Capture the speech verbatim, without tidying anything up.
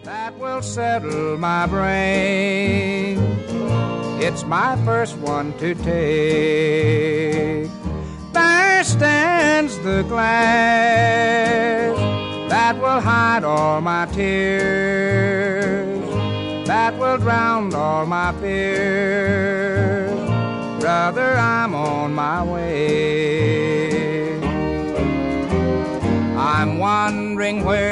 that will settle my brain. It's my first one to take. There stands the glass that will hide all my tears, that will drown all my fears. Brother, I'm on my way. I'm wondering where